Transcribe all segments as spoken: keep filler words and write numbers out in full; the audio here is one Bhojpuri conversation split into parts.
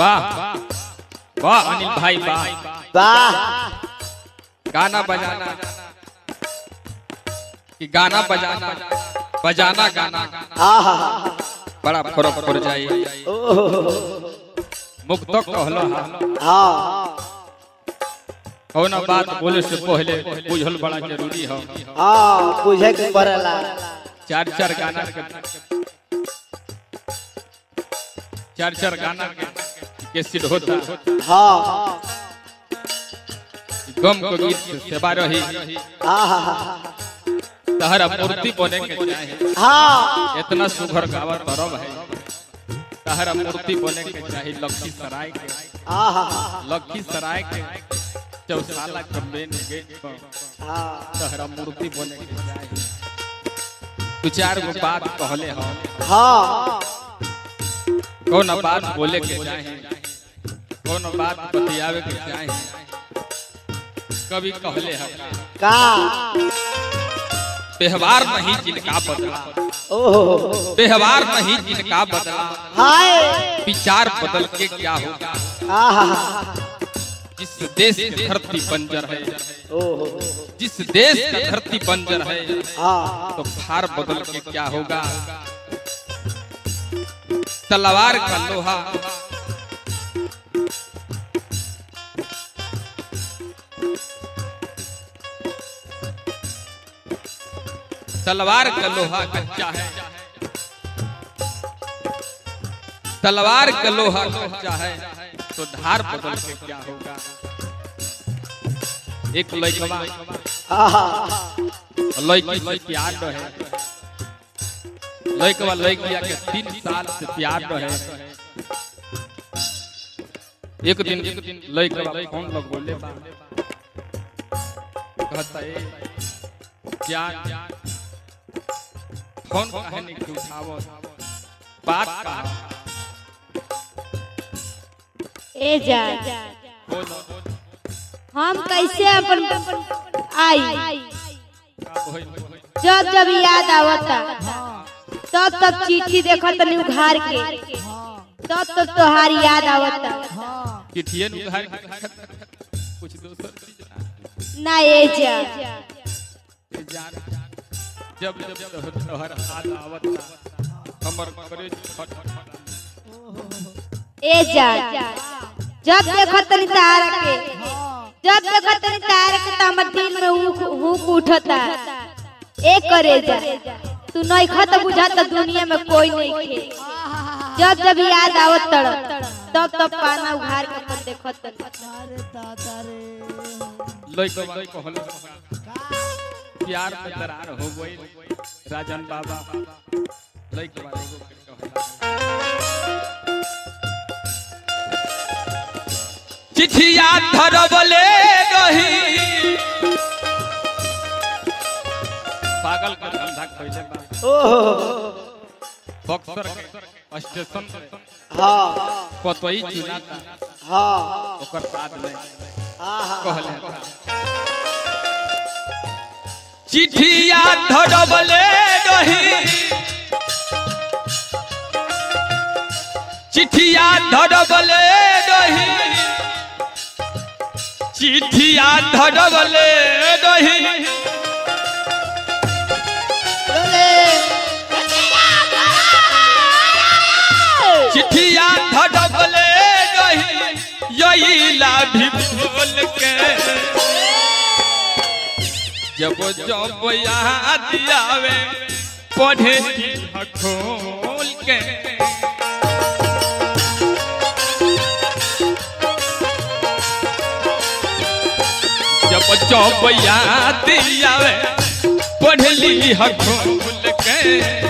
वाह वाह अनिल भाई वाह वाह गाना बजाना कि गाना बजाना बजाना गाना आहा बड़ा फर्क पड़ जाए मुक्त कहलो हां कौन बात बोले से पहले बुझल बड़ा जरूरी है। हां बुझे के पड़ला चार चार गाना के चार चार गाना के कैसेट होता हां गम को गीत सेवा रही आहा तहरा मूर्ति बने के चाहे हां इतना सुघर गावा तरब है तहरा मूर्ति बने के चाहे लखीसराय के आहा लखीसराय के चौसाला के मेन गेट पर हां तहरा मूर्ति बने के चाहे दो चार गो बात कहले हो हां कौन बात बोले के चाहे कौन बात बतियावे के चाहे कभी कहले है का व्यवहार नहीं जिनका बदला ओहो व्यवहार नहीं जिनका बदला हाय विचार बदल के क्या होगा। आहा जिस देश की धरती बंजर है ओहो जिस देश की धरती बंजर है हां तो भार बदल के क्या होगा। तलवार का लोहा तलवार का लोहा कच्चा है तलवार का लोहा कच्चा है तो धार बदल के क्या होगा। एक लड़का आहा लड़की से प्यार रहे लड़का लड़किया के तीन साल से प्यार रहे एक दिन लड़का फोन लग बोले कहता है क्या फोन काहे नहीं उठावो बात का ए जा हम कैसे अपन आई जब जब याद आवता तब तब चिट्ठी देखत नहीं उघार के तब तब तोहार याद आवता चिट्ठिए न उधार कुछ दोसर चीज ना ए जा ए जान जब जब तोहर हाथ आवत हमर करे फट ए जा जब देखत नहीं तार के जब देखत नहीं तार के त हमर दिल में हुक हुक उठता ए करे जा तू नहीं खत बुझाता दुनिया में कोई नहीं खे जब जब याद आवत तड़ तब तब पाना उघार के अपन देखत अरे दादा रे लइका लइका कहल प्यार में दरार हो गई राजन बाबा लइका कहल चिट्ठिया धरबले रही पागल का धंधा कइले बा ओहो बक्सर के स्टेशन हां पतई चुनाता हां ओकर साथ में आहा कहले चिट्ठिया धरबले रही चिट्ठिया धरबले रही चिट्ठिया धरबले रही चिट्ठिया धरबले रही यही लाभी बोल के जब जब याद आवे पढ़े खोल के जब जब याद आवे पढ़ली खोल के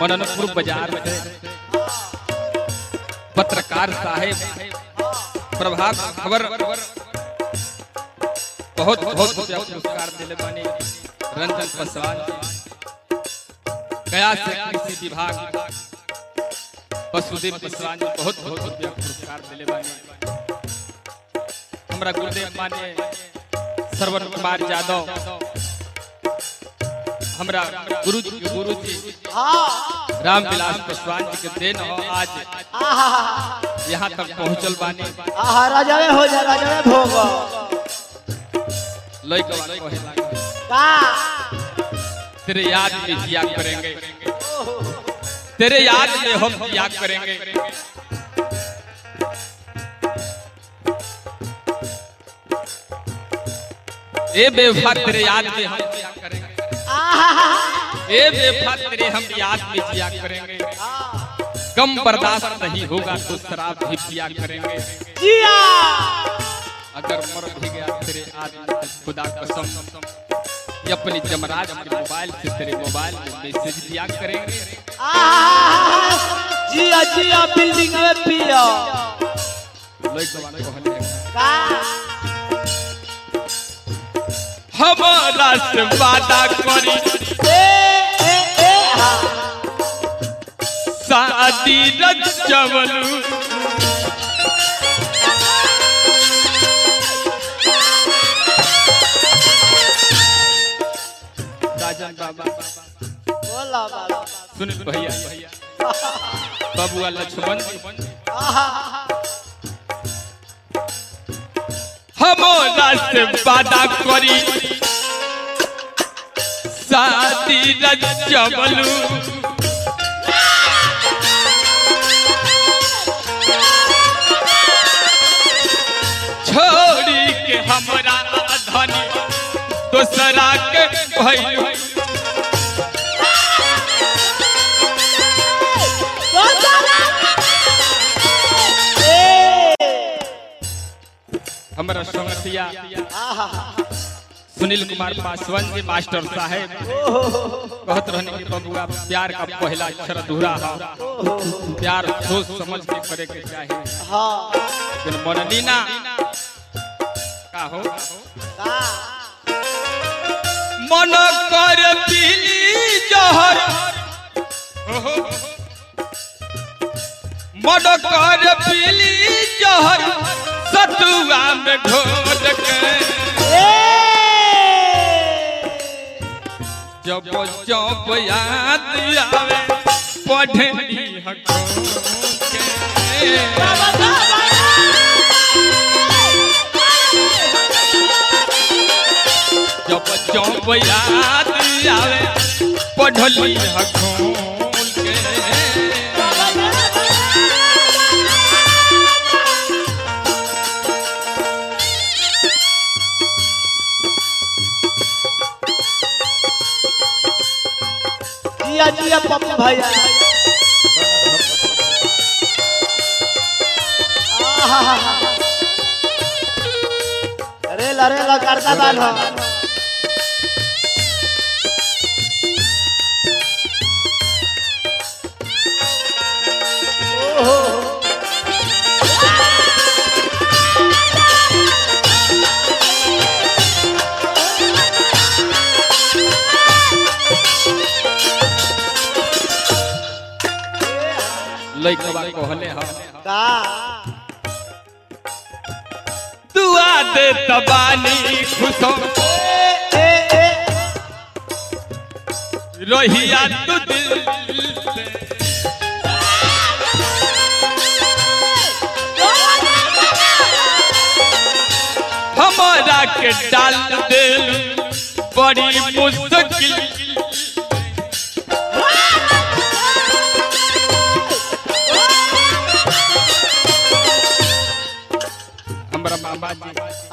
मननपुर बाजार से पत्रकार साहेब प्रभात खबर बहुत बहुत रुपया पुरस्कार दिले बानी रंजन पासवान गया से कृषि विभाग वसुदेव पासवान बहुत बहुत रुपया पुरस्कार दिले बानी हमरा गुरुदेव माने श्रवण कुमार यादव हमरा गुरु जी गुरु जी रामविलास पासवान जी के देन हो आज यहाँ तक पहुँचल बानी आहा राजावे हो जा राजावे भोग लइका वाला कहे लागे का तेरे याद में जिया करेंगे तेरे याद में हम जिया करेंगे ए बेवफा तेरे याद में हम जिया करेंगे ए बेवफा तेरे हम याद में जिया करेंगे कम बर्दाश्त नहीं होगा तो शराब भी पिया करेंगे जिया अगर मर भी गया तेरे आदमी खुदा कसम ये अपनी जमराज के मोबाइल से तेरे मोबाइल में मैसेज दिया करेंगे जिया जिया बिल्डिंग में पिया लइका वाला कहले का हमारा से वादा करी ए ए ए हा शादी रचवलू राजन बाबा बोला बाबा सुनिल भैया बबुआ लक्ष्मण जी हमारा से वादा करी शादी रचवलू छोड़ी के हमरा धनी दोसरा के भइलू हमरा संगतिया सुनील कुमार पासवान जी मास्टर साहेब कहत रहने कि बबुआ प्यार का पहला अक्षर अधूरा है प्यार सोच समझ के करे के चाहिए हां लेकिन मननीना का हो का मन कर पीली जहर ओहो मन कर पीली जहर सतुआ में घोट के जब जब याद आवे पढ़नी हको के जब जब याद आवे पढ़ली हको के जिया जिया पप्पू भैया रेला रेला करता बानो लइका बा कहले हम का दुआ दे तबानी खुशो ए ए रहिया तू दिल से हमारा के डाल दे बड़ी मुश्किल हमरा मामा जी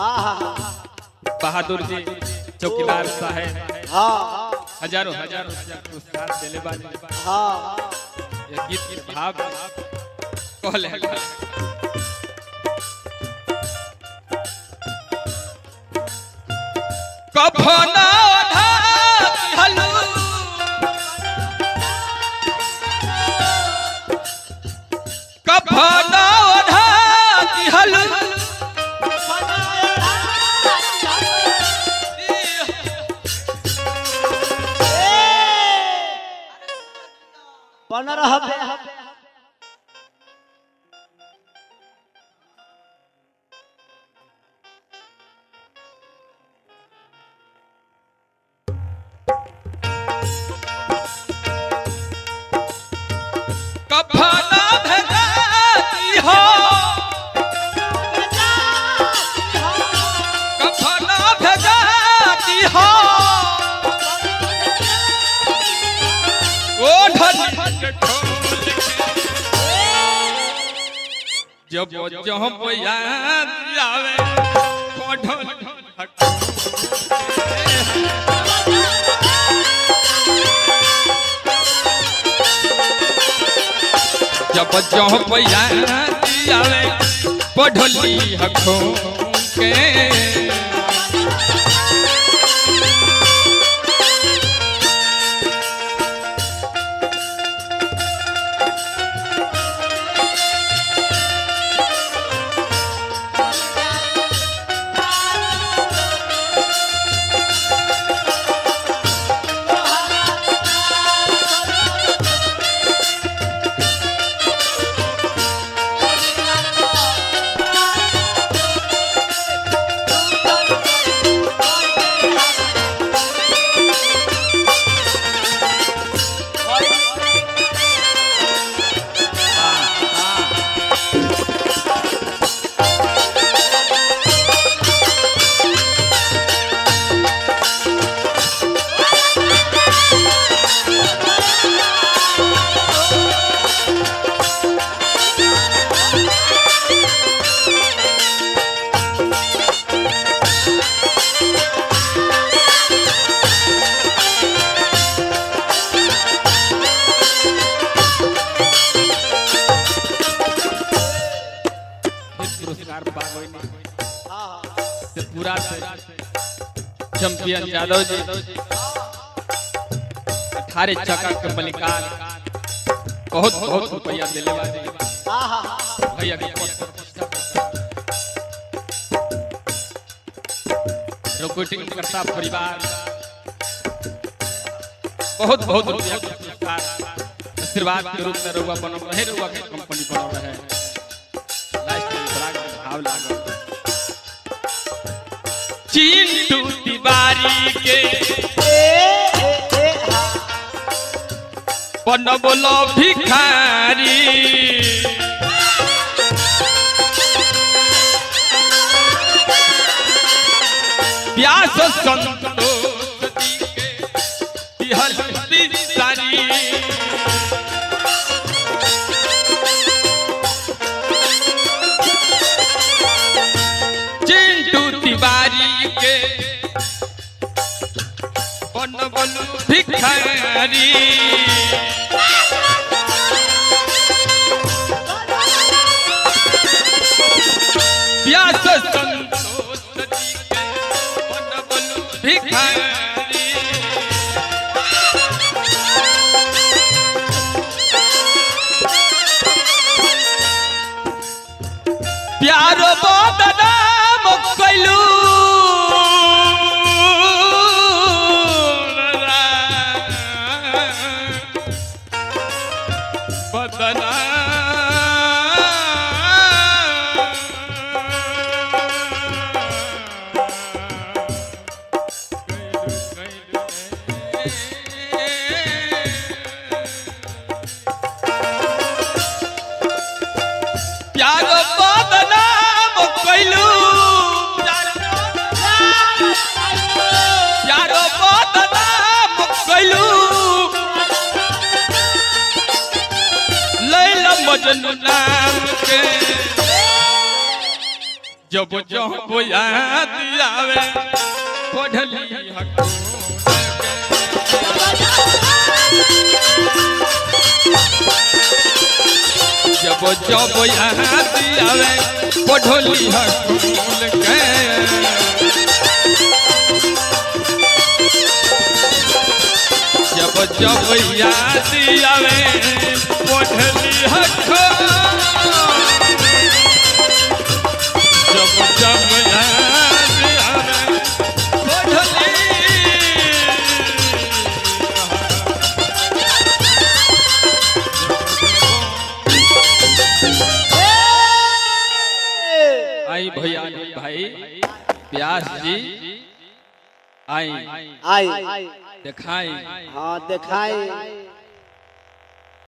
बहादुर जी चौकीदार साहेब हाँ हजारों हजारों रुपया पुरस्कार देले बानी हाँ ये गीत के भाव कहले कफना हलू बन रहबे कफना भेजाती हो कफना भेजाती हो ओ ढली जब जब याद आवे ओ ढली जब जब याद आवे पढ़ली हखो के पूरा चैंपियन यादव जी अठारह चक्कर के मलिकार बहुत बहुत रुपया दिले बाजी भैया के रिकॉर्डिंग करता परिवार बहुत बहुत रुपया के पुरस्कार आशीर्वाद के रूप में रुआ बनल रहे रुआ के कंपनी बनल रहे लास्ट में बड़ा भाव लागल चिंटू तिवारी के बनबलो भिखारी व्यास संतोष दिहल सारी चिंटू तिवारी के बनबलो भिखारी व्यास संतोष के बनबलो भिखारी प्यारो बदनाम कैलू प्यारो बदनाम कैलू प्यारो बदनाम कैलू लैला मजनू नाम के जब जब याद आवे पढ़ली हको जब जब याद आवे पढ़ली हकूल के जब जब याद आवे पढ़ली हकूल जब जब याद आवे पढ़ली आई भैया भाई व्यास जी आई आई दिखाई हाँ दिखाई